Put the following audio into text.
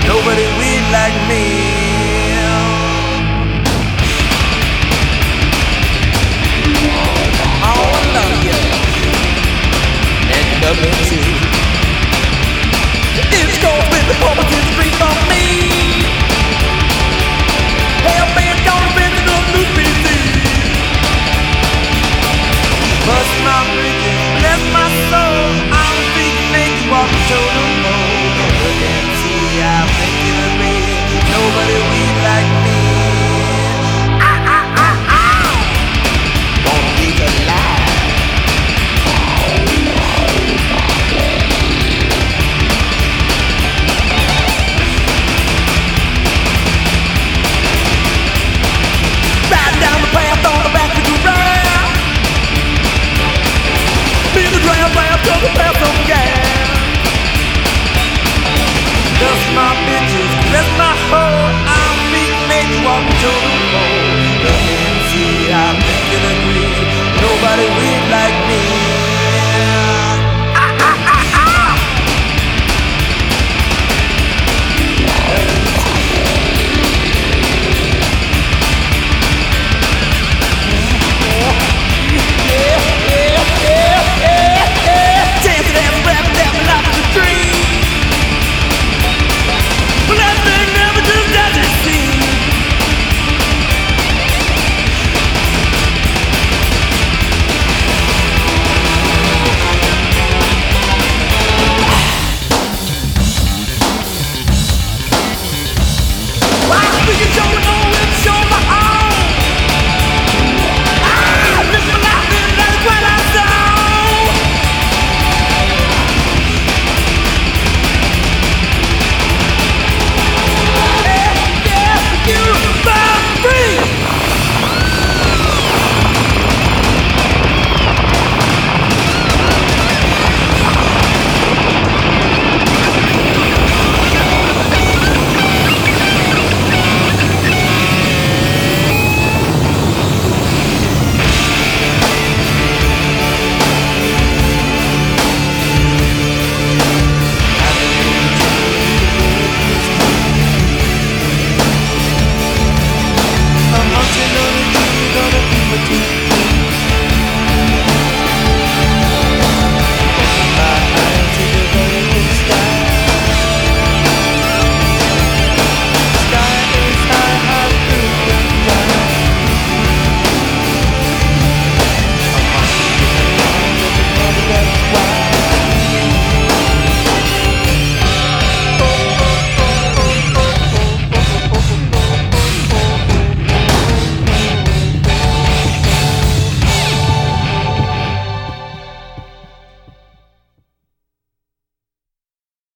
Nobody weed like me. Oh, I love you. And you love me too. It's gonna be the property street on me. Hell, man, gonna bend it up, new PC. Bust my bridges, bless my soul. I'm speaking, make you walk the shoulder road. Look and see, I'm thinking of me. Nobody weed like me. Gonna be alive. Riding down the path on the back of the rail. Be the dram to the path on gas. Dust my bitches, rest my hoe. I'm beat, make you walk to the road. Look and see, I think you'll agree. Nobody